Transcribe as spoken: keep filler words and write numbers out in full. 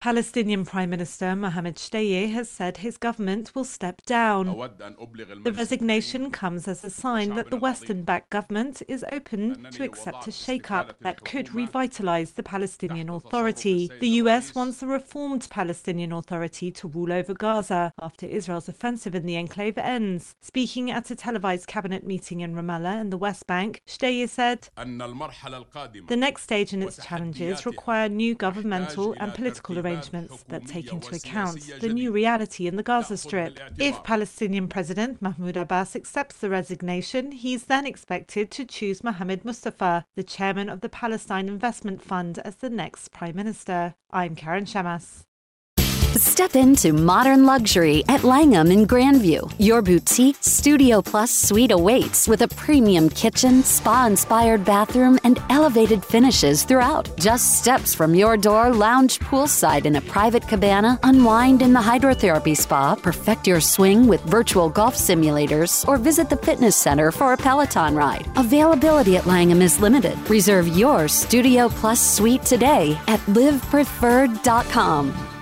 Palestinian Prime Minister Mohammed Shtayyeh has said his government will step down. The resignation comes as a sign that the Western-backed government is open to accept a shake-up that could revitalise the Palestinian Authority. The U S wants a reformed Palestinian Authority to rule over Gaza after Israel's offensive in the enclave ends. Speaking at a televised cabinet meeting in Ramallah and the West Bank, Shtayyeh said, "The next stage in its challenges require new governmental and political arrangements that take into account the new reality in the Gaza Strip. If Palestinian President Mahmoud Abbas accepts the resignation, he is then expected to choose Mohammed Mustafa, the chairman of the Palestine Investment Fund, as the next Prime Minister." I'm Karen Shamas. Step into modern luxury at Langham in Grandview. Your boutique Studio Plus suite awaits with a premium kitchen, spa-inspired bathroom, and elevated finishes throughout. Just steps from your door, lounge poolside in a private cabana, unwind in the hydrotherapy spa, perfect your swing with virtual golf simulators, or visit the fitness center for a Peloton ride. Availability at Langham is limited. Reserve your Studio Plus suite today at live preferred dot com.